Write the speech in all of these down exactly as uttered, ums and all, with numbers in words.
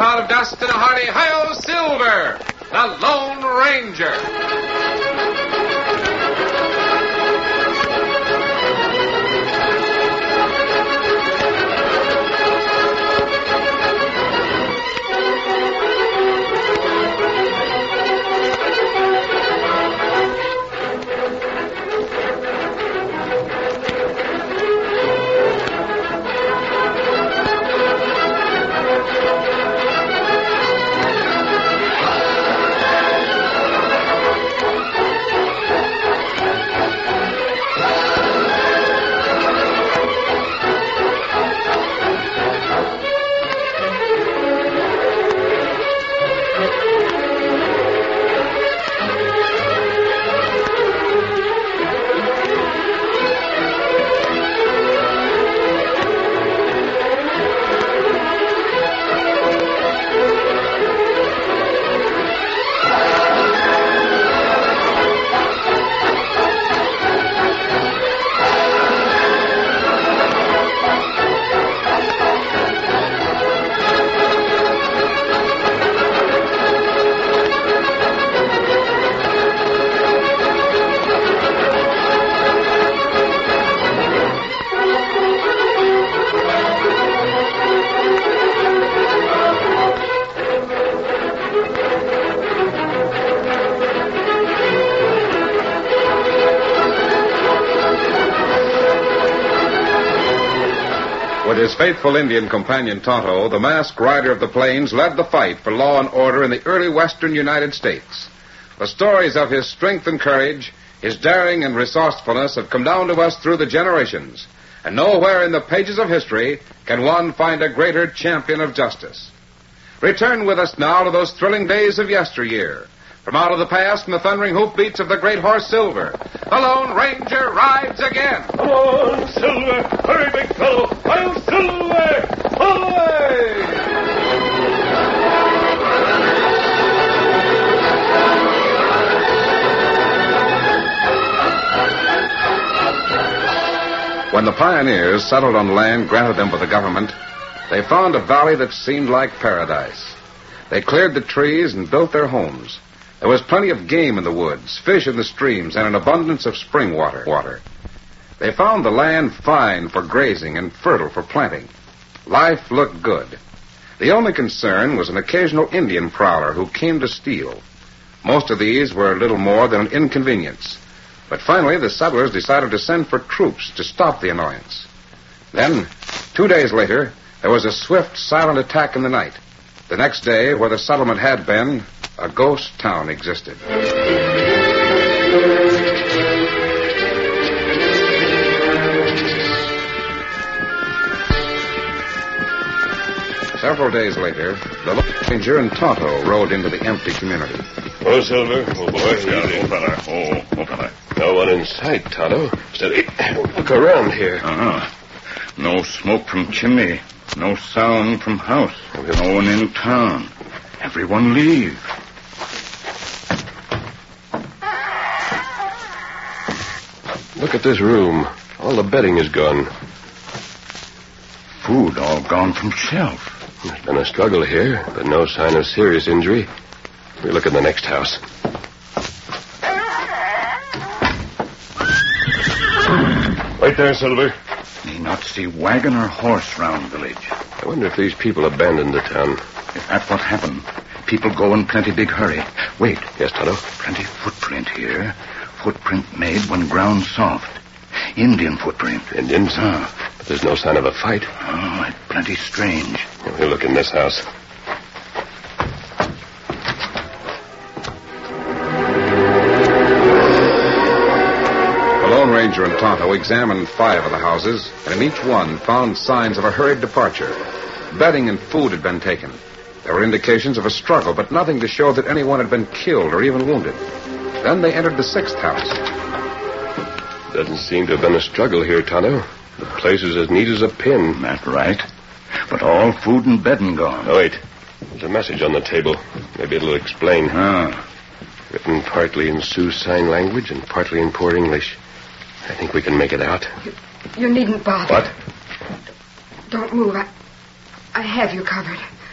cloud of dust and a hearty hi-yo, Silver, the Lone Ranger. With his faithful Indian companion Tonto, the masked rider of the plains led the fight for law and order in the early western United States. The stories of his strength and courage, his daring and resourcefulness have come down to us through the generations, and nowhere in the pages of history can one find a greater champion of justice. Return with us now to those thrilling days of yesteryear. From out of the past and the thundering hoofbeats of the great horse Silver, the Lone Ranger rides again. Come on, Silver. Hurry, big fellow. I'm Silver. Away! When the pioneers settled on land granted them by the government, they found a valley that seemed like paradise. They cleared the trees and built their homes. There was plenty of game in the woods, fish in the streams, and an abundance of spring water. water. They found the land fine for grazing and fertile for planting. Life looked good. The only concern was an occasional Indian prowler who came to steal. Most of these were little more than an inconvenience. But finally, the settlers decided to send for troops to stop the annoyance. Then, two days later, there was a swift, silent attack in the night. The next day, where the settlement had been, a ghost town existed. Several days later, the Lone Ranger and Tonto rode into the empty community. Oh, Silver. Oh, boy. Steady. Oh, fella. Oh, oh, fella. No one in sight, Tonto. Steady. Look around here. Uh-huh. No smoke from chimney. No sound from house. No one in town. Everyone leave. Look at this room. All the bedding is gone. Food all gone from shelf. There's been a struggle here, but no sign of serious injury. We look in the next house. Right there, Silver. Me not see wagon or horse round village. I wonder if these people abandoned the town. If that's what happened, people go in plenty big hurry. Wait. Yes, Tonto? Plenty footprint here. Footprint made when ground soft. Indian footprint. Indians? Ah. But there's no sign of a fight. Oh, it's plenty strange. We'll look in this house. The Lone Ranger and Tonto examined five of the houses, and in each one found signs of a hurried departure. Bedding and food had been taken. There were indications of a struggle, but nothing to show that anyone had been killed or even wounded. Then they entered the sixth house. Doesn't seem to have been a struggle here, Tonto. The place is as neat as a pin. That's right. But all food and bedding gone. Oh, wait. There's a message on the table. Maybe it'll explain. Ah. Written partly in Sioux sign language and partly in poor English. I think we can make it out. You, you needn't bother. What? Don't move. I, I have you covered.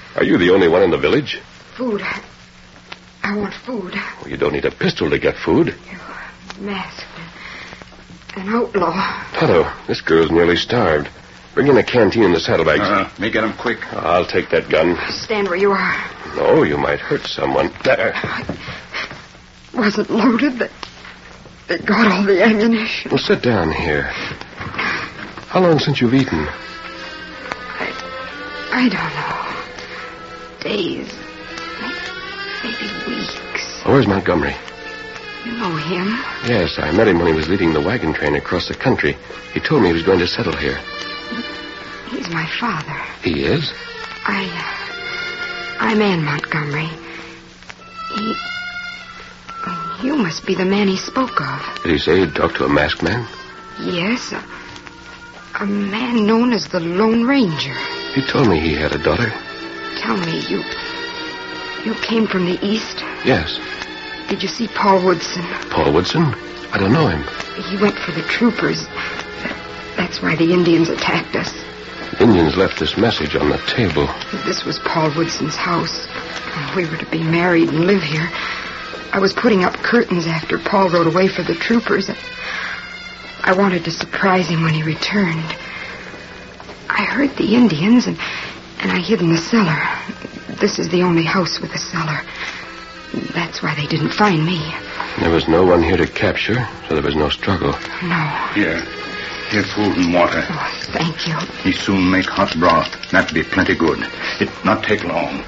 Are you the only one in the village? Food. I want food. Well, you don't need a pistol to get food. You masked. An outlaw. Tonto, this girl's nearly starved. Bring in a canteen and the saddlebags. Uh, me get him quick. I'll take that gun. Stand where you are. No, you might hurt someone. There. Wasn't loaded. They, they got all the ammunition. Well, sit down here. How long since you've eaten? I, I don't know. Days. Maybe weeks. Oh, where's Montgomery? You know him? Yes, I met him when he was leading the wagon train across the country. He told me he was going to settle here. He's my father. He is? I, uh, I'm Ann Montgomery. He... You must be the man he spoke of. Did he say he'd talked to a masked man? Yes, a, a man known as the Lone Ranger. He told me he had a daughter. Tell me, you... You came from the east? Yes. Did you see Paul Woodson? Paul Woodson? I don't know him. He went for the troopers. That's why the Indians attacked us. The Indians left this message on the table. This was Paul Woodson's house. We were to be married and live here. I was putting up curtains after Paul rode away for the troopers. I wanted to surprise him when he returned. I heard the Indians, and, and I hid in the cellar. This is the only house with a cellar. That's why they didn't find me. There was no one here to capture, so there was no struggle. No. Here. Here, food and water. Oh, thank you. He soon make hot broth. That be plenty good. It not take long.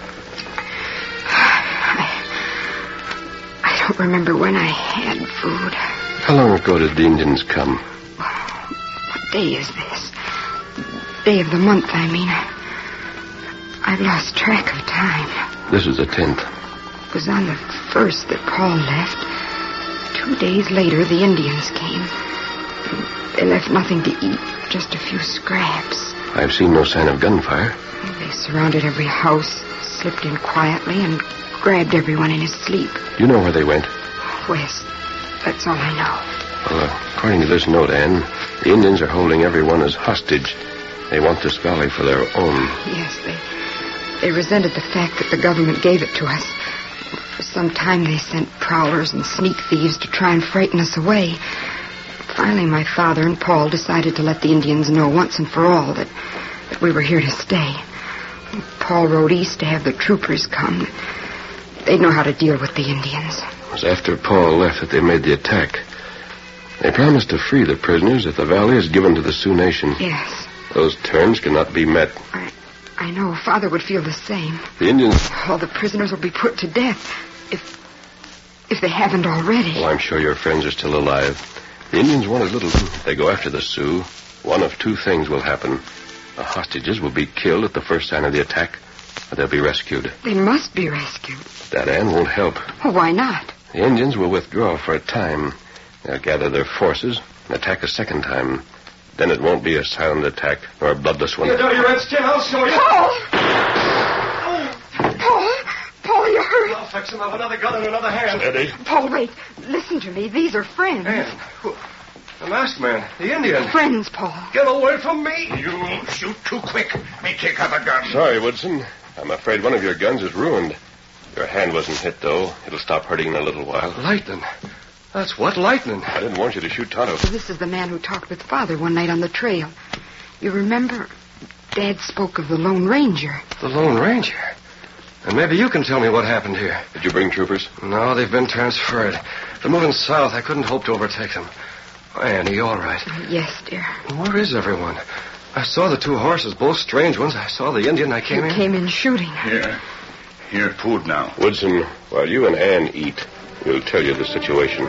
I, I don't remember when I had food. How long ago did the Indians come? What day is this? Day of the month, I mean. I, I've lost track of time. This is the tenth. It was on the first that Paul left. Two days later, the Indians came. They left nothing to eat, just a few scraps. I've seen no sign of gunfire. They surrounded every house, slipped in quietly, and grabbed everyone in his sleep. You know where they went? West. That's all I know. Well, uh, according to this note, Anne, the Indians are holding everyone as hostage. They want this valley for their own. Yes, they, they resented the fact that the government gave it to us. For some time, they sent prowlers and sneak thieves to try and frighten us away. Finally, my father and Paul decided to let the Indians know once and for all that, that we were here to stay. Paul rode east to have the troopers come. They'd know how to deal with the Indians. It was after Paul left that they made the attack. They promised to free the prisoners if the valley is given to the Sioux Nation. Yes. Those terms cannot be met. I, I know. Father would feel the same. The Indians... All the prisoners will be put to death if... if they haven't already. Oh, I'm sure your friends are still alive. The Indians want as little... If they go after the Sioux, one of two things will happen. The hostages will be killed at the first sign of the attack, or they'll be rescued. They must be rescued. That, Anne, won't help. Oh, why not? The Indians will withdraw for a time. They'll gather their forces and attack a second time. Then it won't be a silent attack, nor a bloodless one. You dirty redskin, I'll show you. Paul! Paul! Paul, you're hurt. I'll fix him up another gun and another hand. Steady. Paul, wait. Listen to me. These are friends. Man, who- the masked man, the Indian. Friends, Paul. Get away from me. You shoot too quick. Me take other gun. Sorry, Woodson. I'm afraid one of your guns is ruined. Your hand wasn't hit, though. It'll stop hurting in a little while. Lightning. That's what, lightning? I didn't want you to shoot Tonto. This is the man who talked with Father one night on the trail. You remember? Dad spoke of the Lone Ranger. The Lone Ranger? And maybe you can tell me what happened here. Did you bring troopers? No, they've been transferred. They're moving south. I couldn't hope to overtake them. Oh, Annie, you all right? Yes, dear. Where is everyone? I saw the two horses, both strange ones. I saw the Indian. I came You in. came in shooting. Here. Here, food now. Woodson, while you and Anne eat, we'll tell you the situation.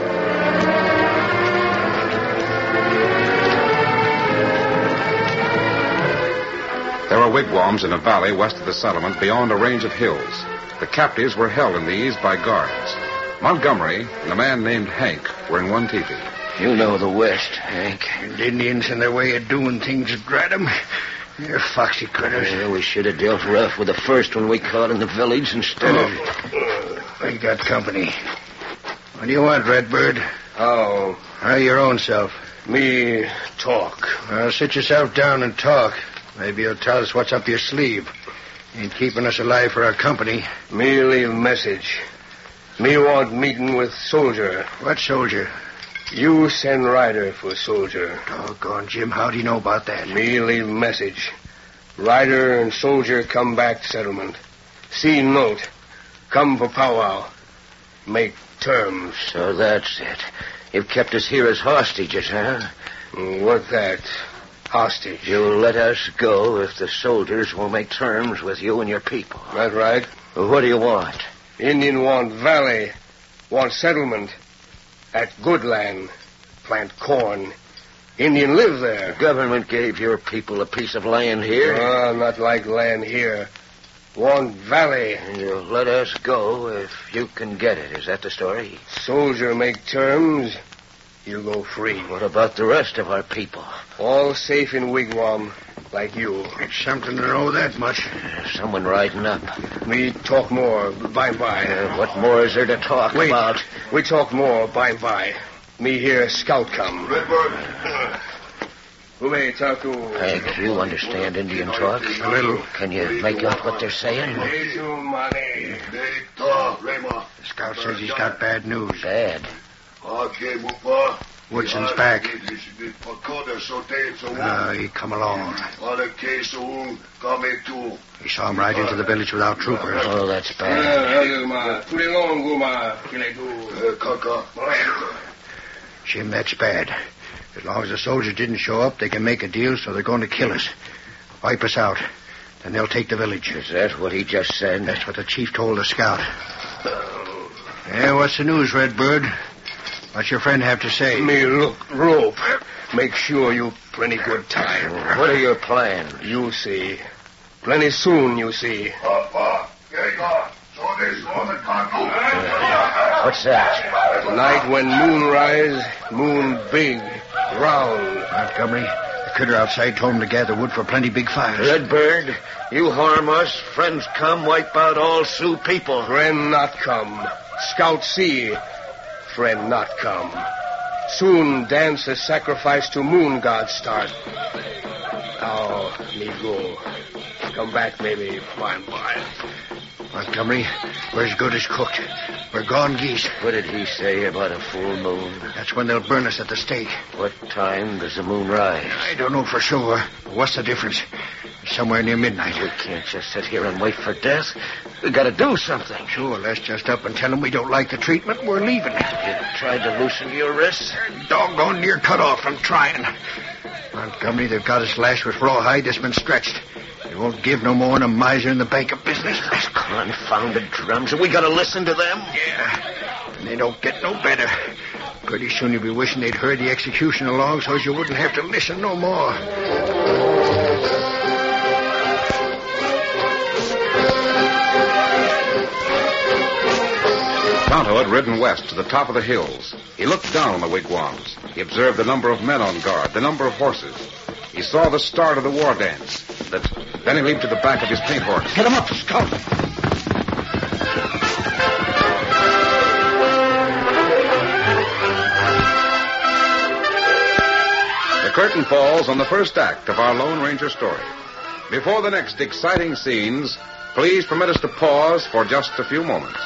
There were wigwams in a valley west of the settlement beyond a range of hills. The captives were held in these by guards. Montgomery and a man named Hank were in one teepee. You know the West, Hank. And Indians and their way of doing things that drat 'em. They're foxy critters. Yeah, we should have dealt rough with the first one we caught in the village instead of... We got company. What do you want, Redbird? Oh, Or your own self? me talk. Well, sit yourself down and talk. Maybe you'll tell us what's up your sleeve. Ain't keeping us alive for our company. Me leave message. Me want meeting with soldier. What soldier? You send rider for soldier. Doggone, Jim, how do you know about that? Me leave message. Rider and soldier come back settlement. See note. Come for powwow. Make terms. So that's it. You've kept us here as hostages, huh? What that? Hostage. You'll let us go if the soldiers will make terms with you and your people. That right? What do you want? Indian want valley. Want settlement. At good land. Plant corn. Indian live there. The government gave your people a piece of land here. Ah, not like land here. Want valley. And you'll let us go if you can get it. Is that the story? Soldier make terms. You go free. What about the rest of our people? All safe in wigwam, like you. It's something to know that much. Uh, someone riding up. We talk more by and by. Uh, what more is there to talk Wait. about? We talk more by and by. Me hear scout come. Redbird. Who may talk to? Hank, you understand Indian talk? A little. Can you make out what they're saying? money. The scout says he's got bad news. Bad. Woodson's back. Uh, he come along. He saw him ride into the village without troopers. Oh, that's bad. Jim, that's bad. As long as the soldiers didn't show up, they can make a deal, so they're going to kill us. Wipe us out. Then they'll take the village. Is that what he just said? That's what the chief told the scout. Yeah, what's the news, Redbird? What's your friend have to say? Me look rope. Make sure you plenty good time. What are your plans? You see. Plenty soon, you see. What's that? Night when moon rise, moon big, round. Montgomery, the critter outside told him to gather wood for plenty big fires. Redbird, you harm us, friends come, wipe out all Sioux people. Friend not come. Scout see. Friend not come. Soon dance a sacrifice to moon god start. Now, me go. Come back maybe by and by. Montgomery, we're as good as cooked. We're gone geese. What did he say about a full moon? That's when they'll burn us at the stake. What time does the moon rise? I don't know for sure. What's the difference? Somewhere near midnight. We can't just sit here and wait for death. We gotta do something. Sure, let's just up and tell them we don't like the treatment. We're leaving. You tried to loosen your wrists? Doggone near cut off from trying. Montgomery, they've got us lashed with rawhide that's been stretched. They won't give no more than a miser in the bank of business. Those confounded drums. Are we gonna listen to them? Yeah. And they don't get no better. Pretty soon you'll be wishing they'd heard the execution along so you wouldn't have to listen no more. Tonto had ridden west to the top of the hills. He looked down on the wigwams. He observed the number of men on guard, the number of horses. He saw the start of the war dance. That, then he leaped to the back of his paint horse. Get him up, Scout. The curtain falls on the first act of our Lone Ranger story. Before the next exciting scenes, please permit us to pause for just a few moments.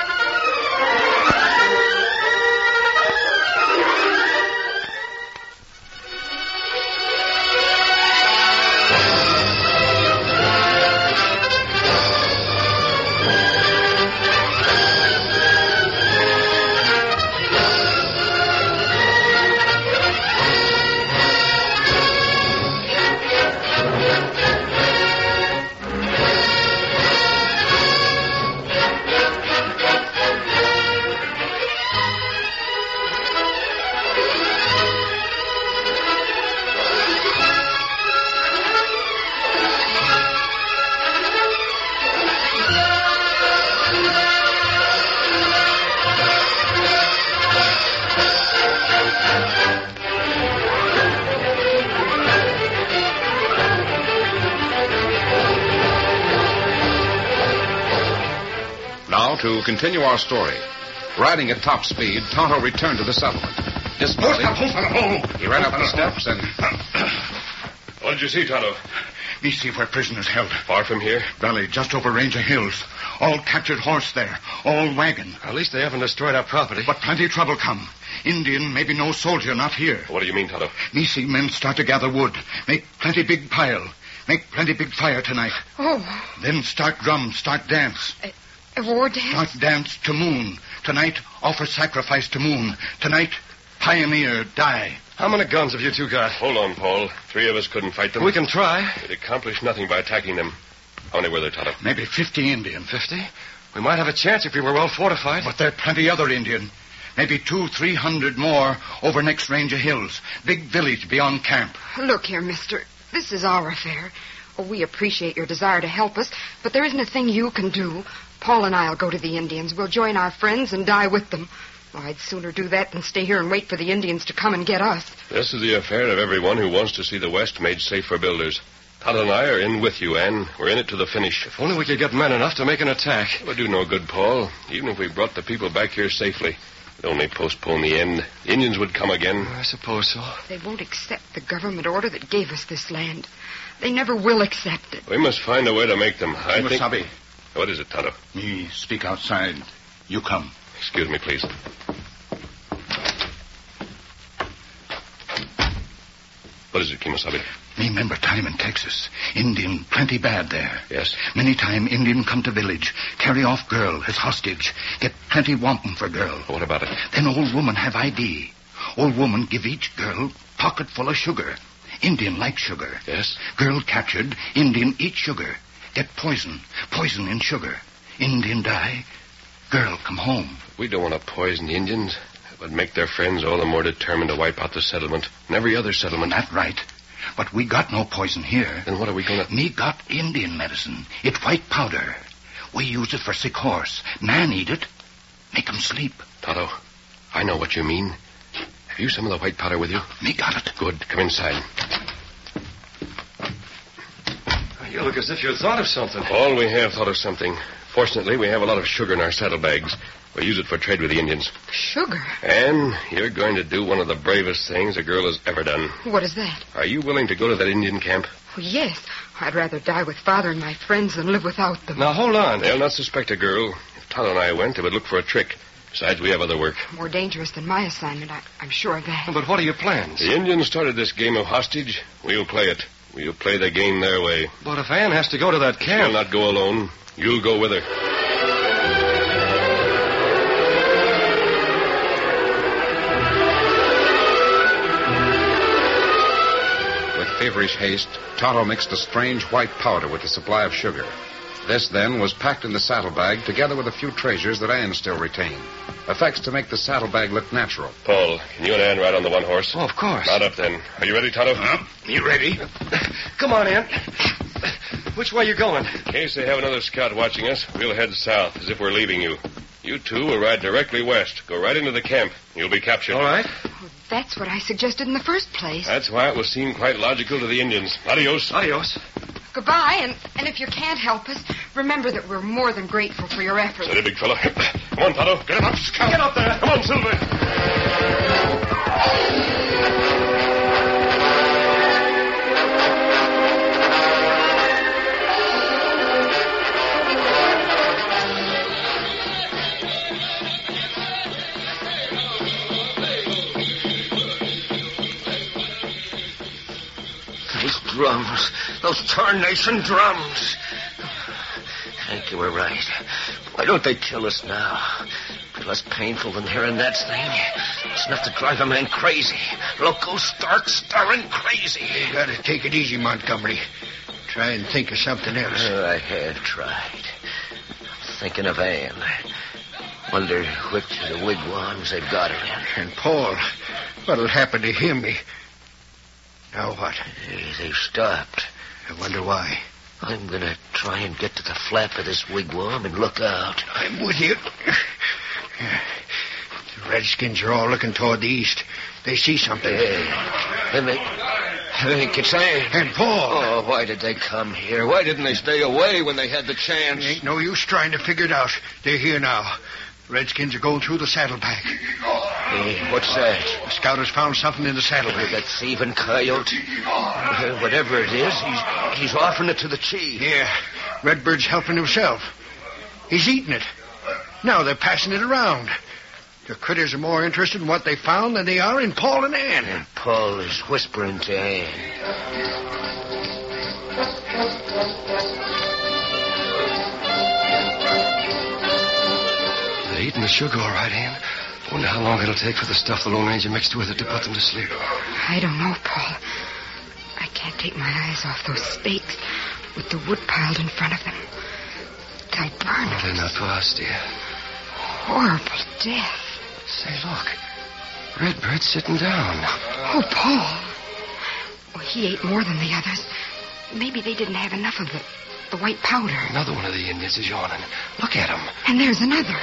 To continue our story. Riding at top speed, Tonto returned to the settlement. Dismounting, he ran up the steps and... What did you see, Tonto? Me see where prisoners held. Far from here? Valley, just over range of hills. All captured horse there. All wagon. At least they haven't destroyed our property. But plenty trouble come. Indian, maybe no soldier, not here. What do you mean, Tonto? Me see men start to gather wood. Make plenty big pile. Make plenty big fire tonight. Oh. Then start drum, start dance. A, a war dance? Start dance to moon. Tonight, offer sacrifice to moon. Tonight, pioneer die. How many guns have you two got? Hold on, Paul. Three of us couldn't fight them. We can try. We'd accomplish nothing by attacking them. How many were there, Tonto? Maybe fifty Indian. Fifty? We might have a chance if we were well fortified. But there are plenty other Indian. Maybe two, three hundred more over next range of hills. Big village beyond camp. Look here, mister. This is our affair. Oh, we appreciate your desire to help us, but there isn't a thing you can do. Paul and I'll go to the Indians. We'll join our friends and die with them. Well, I'd sooner do that than stay here and wait for the Indians to come and get us. This is the affair of everyone who wants to see the West made safe for builders. Tonto and I are in with you, Ann. We're in it to the finish. If only we could get men enough to make an attack. It would do no good, Paul. Even if we brought the people back here safely, it'd only postpone the end. The Indians would come again. I suppose so. They won't accept the government order that gave us this land. They never will accept it. We must find a way to make them. I think... Wasabi. What is it, Tonto? Me speak outside. You come. Excuse me, please. What is it, Kimasabi? Me remember time in Texas. Indian plenty bad there. Yes? Many time Indian come to village, carry off girl as hostage, get plenty wampum for girl. What about it? Then old woman have I D. Old woman give each girl pocket full of sugar. Indian like sugar. Yes? Girl captured, Indian eat sugar. Get poison. Poison in sugar. Indian die. Girl come home. We don't want to poison the Indians. It would make their friends all the more determined to wipe out the settlement and every other settlement. That's right. But we got no poison here. Then what are we going to... Me got Indian medicine. It white powder. We use it for sick horse. Man eat it. Make 'em sleep. Tonto, I know what you mean. Have you some of the white powder with you? Me got it. Good. Come inside. You look as if you thought of something. Paul, we have thought of something. Fortunately, we have a lot of sugar in our saddlebags. We use it for trade with the Indians. Sugar? And you're going to do one of the bravest things a girl has ever done. What is that? Are you willing to go to that Indian camp? Well, yes. I'd rather die with Father and my friends than live without them. Now, hold on. They'll not suspect a girl. If Tonto and I went, they would look for a trick. Besides, we have other work. More dangerous than my assignment, I, I'm sure of that. But what are your plans? The Indians started this game of hostage. We'll play it. We'll play the game their way. But if Ann has to go to that camp... She'll not go alone. You'll go with her. With feverish haste, Tonto mixed a strange white powder with a supply of sugar. This, then, was packed in the saddlebag together with a few treasures that Ann still retained. Effects to make the saddlebag look natural. Paul, can you and Ann ride on the one horse? Oh, of course. Mount up, then. Are you ready, Tonto? Huh? You ready? Come on, Ann. Which way you going? In case they have another scout watching us, we'll head south as if we're leaving you. You two will ride directly west. Go right into the camp. You'll be captured. All right. Well, that's what I suggested in the first place. That's why it will seem quite logical to the Indians. Adios. Adios. Goodbye, and, and if you can't help us, remember that we're more than grateful for your efforts. Steady, big fella. Come on, Tonto. Get him up, scout. Get up there. Come on, Silver. Those drums. Those tarnation drums. I think you were right. Why don't they kill us now? Be less painful than hearing that thing. It's enough to drive a man crazy. Loco, stark, starring crazy. You gotta take it easy, Montgomery. Try and think of something else. Oh, I have tried. Thinking of Ann. Wonder which of the wigwams they've got her in. And Paul, what'll happen to him? He... Now what? They've stopped. I wonder why. I'm gonna try and get to the flap of this wigwam and look out. I'm with you. The Redskins are all looking toward the east. They see something. Hey, they make... I think it's Ann. And Paul. Oh, why did they come here? Why didn't they stay away when they had the chance? Ain't no use trying to figure it out. They're here now. Redskins are going through the saddlebag. Hey, what's that? The scout has found something in the saddlebag. That thieving coyote. Uh, whatever it is, he's he's offering it to the chief. Yeah, Redbird's helping himself. He's eating it. Now they're passing it around. The critters are more interested in what they found than they are in Paul and Ann. And Paul is whispering to Ann. They're eating the sugar all right, Ann. Wonder how long it'll take for the stuff the Lone Ranger mixed with it to put them to sleep. I don't know, Paul. I can't take my eyes off those stakes with the wood piled in front of them. They'll burn Well, us. they're not for us, dear. Horrible death. Say, look. Redbird's sitting down. Oh, Paul. Well, he ate more than the others. Maybe they didn't have enough of the, the white powder. Another one of the Indians is yawning. Look at him. And there's another.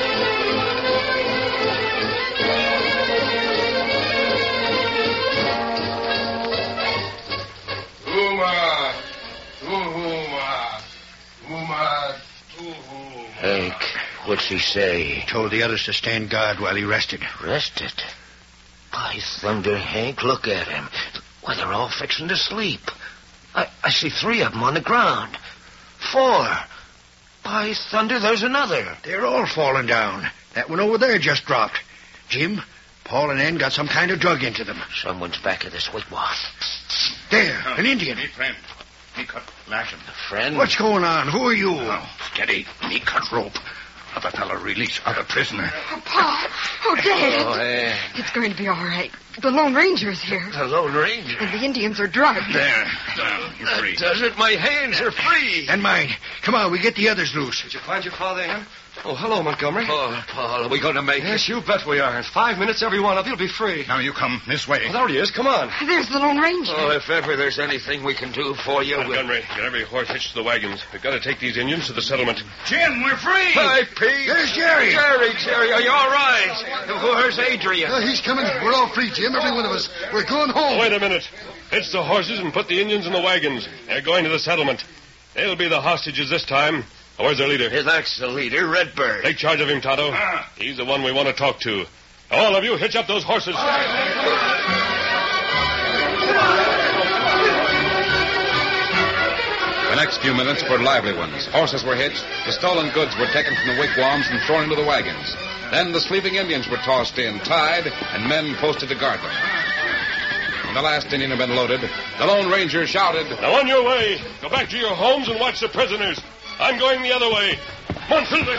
Uma, tuhuma, uma, tuhu. Hank, what's he say? Told the others to stand guard while he rested. Rested? By thunder, Hank, look at him. Why, they're all fixing to sleep. I, I see three of them on the ground. Four. By thunder, there's another. They're all falling down. That one over there just dropped. Jim, Paul and Ann got some kind of drug into them. Someone's back of this wigwam. There, an Indian. Me friend. Me cut lash him. A friend? What's going on? Who are you? Oh, steady. Me cut rope. Other fellow released other prisoner. Oh, Paul. Oh, Dad. Oh, Ann. It's going to be all right. The Lone Ranger is here. The Lone Ranger. And the Indians are drugged. There. Down. You're That free. does it. My hands are free. And mine. Come on, we get the others loose. Did you find your father, Ann? Oh, hello, Montgomery. Paul, Paul, are we going to make Yes, it? you bet we are. In five minutes, every one of you'll be free. Now you come this way. Oh, there he is. Come on. There's the Lone Ranger. Oh, if ever there's anything we can do for you, we'll... Montgomery, get every horse hitched to the wagons. We've got to take these Indians to the settlement. Jim, we're free. Hi, Pete. There's Jerry. Jerry, Jerry, are you all right? Where's Adrian? Uh, he's coming. We're all free, Jim. Every one of us. We're going home. Wait a minute. Hitch the horses and put the Indians in the wagons. They're going to the settlement. They'll be the hostages this time. Where's their leader? Hey, that's the leader, Redbird. Take charge of him, Tonto. Ah. He's the one we want to talk to. All of you, hitch up those horses. The next few minutes were lively ones. Horses were hitched, the stolen goods were taken from the wigwams and thrown into the wagons. Then the sleeping Indians were tossed in, tied, and men posted to guard them. When the last Indian had been loaded, the Lone Ranger shouted, Now on your way. Go back to your homes and watch the prisoners. I'm going the other way. Come on, Silver.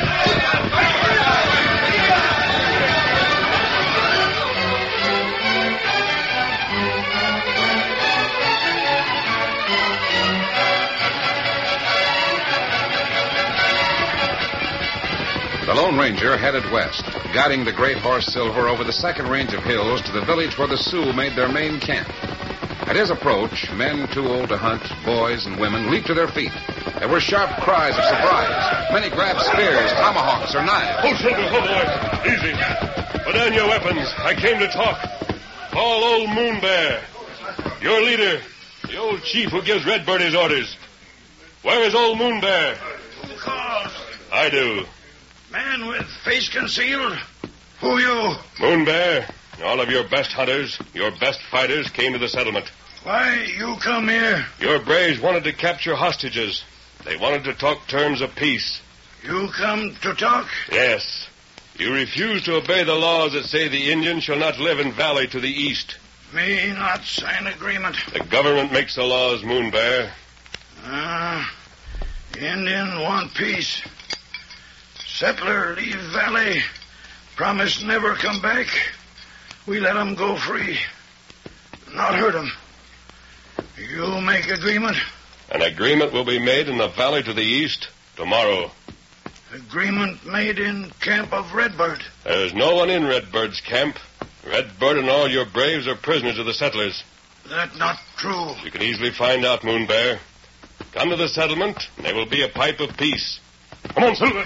The Lone Ranger headed west, guiding the great horse Silver over the second range of hills to the village where the Sioux made their main camp. At his approach, men too old to hunt, boys and women, leaped to their feet. There were sharp cries of surprise. Many grabbed spears, tomahawks, or knives. Oh, Silver, hold on. Easy. Put down your weapons. I came to talk. Call old Moon Bear. Your leader, the old chief who gives Redbird his orders. Where is old Moon Bear? Who calls? I do. Man with face concealed. Who you? Moon Bear, all of your best hunters, your best fighters came to the settlement. Why you come here? Your braves wanted to capture hostages. They wanted to talk terms of peace. You come to talk? Yes. You refuse to obey the laws that say the Indian shall not live in valley to the east. Me not sign agreement. The government makes the laws, Moon Bear. Ah, Indian want peace. Settler leave valley. Promise never come back. We let 'em go free. Not hurt 'em. You make agreement? An agreement will be made in the valley to the east tomorrow. Agreement made in camp of Redbird. There's no one in Redbird's camp. Redbird and all your braves are prisoners of the settlers. That not true. You can easily find out, Moon Bear. Come to the settlement, and there will be a pipe of peace. Come on, Silver.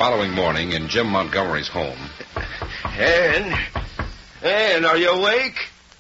following morning in Jim Montgomery's home. Ann? Ann, are you awake?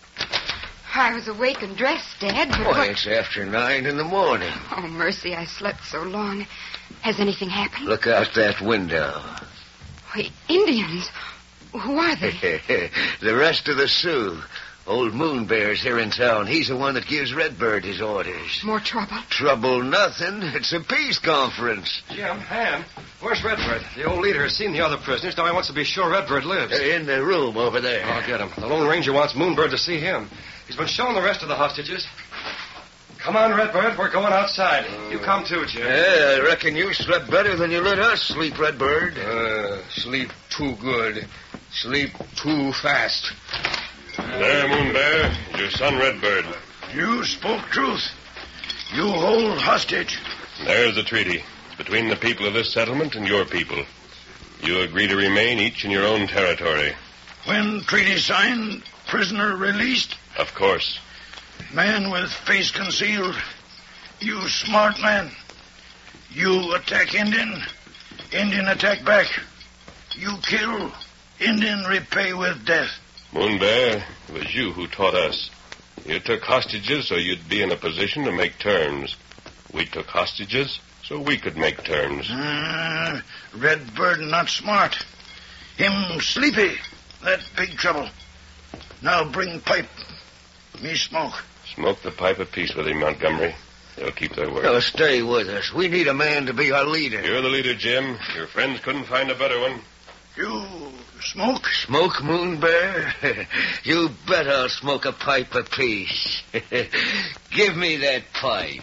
I was awake and dressed, Dad, but Boy, what... it's after nine in the morning. Oh, mercy, I slept so long. Has anything happened? Look out that window. Wait, Indians? Who are they? The rest of the Sioux. Old Moon Bear's here in town. He's the one that gives Redbird his orders. More trouble? Trouble nothing. It's a peace conference. Jim, Ham, where's Redbird? The old leader has seen the other prisoners. Now he wants to be sure Redbird lives. In the room over there. I'll get him. The Lone Ranger wants Moonbird to see him. He's been showing the rest of the hostages. Come on, Redbird. We're going outside. You come too, Jim. Yeah, I reckon you slept better than you let us sleep, Redbird. Uh, sleep too good. Sleep too fast. There, Moon Bear, is your son Redbird. You spoke truth. You hold hostage. There's the treaty between the people of this settlement and your people. You agree to remain each in your own territory. When treaty signed, prisoner released. Of course. Man with face concealed. You smart man. You attack Indian. Indian attack back. You kill. Indian repay with death. Moon Bear, it was you who taught us. You took hostages so you'd be in a position to make terms. We took hostages so we could make terms. Uh, Redbird not smart. Him sleepy. That big trouble. Now bring pipe. Me smoke. Smoke the pipe of peace with him, Montgomery. They'll keep their word. No, stay with us. We need a man to be our leader. You're the leader, Jim. Your friends couldn't find a better one. You smoke? Smoke, Moon Bear? You bet I'll smoke a pipe of peace. Give me that pipe.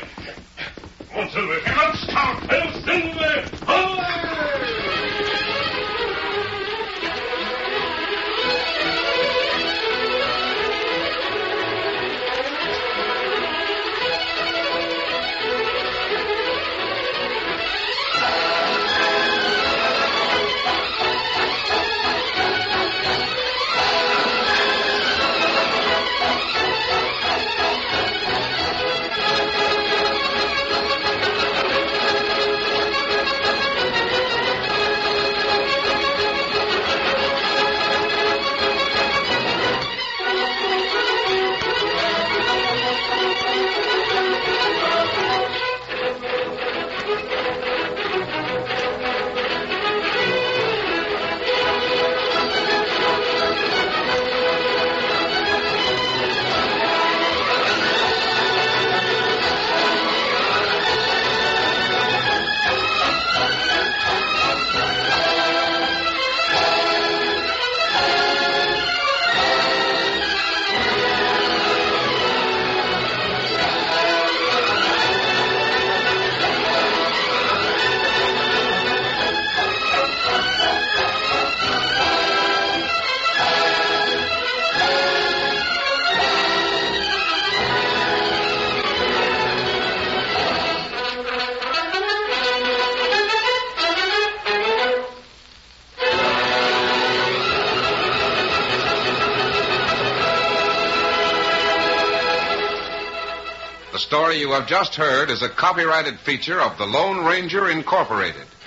Come on, Silver. Come on, stop. Help, Silver. Away! The story you have just heard is a copyrighted feature of the Lone Ranger Incorporated.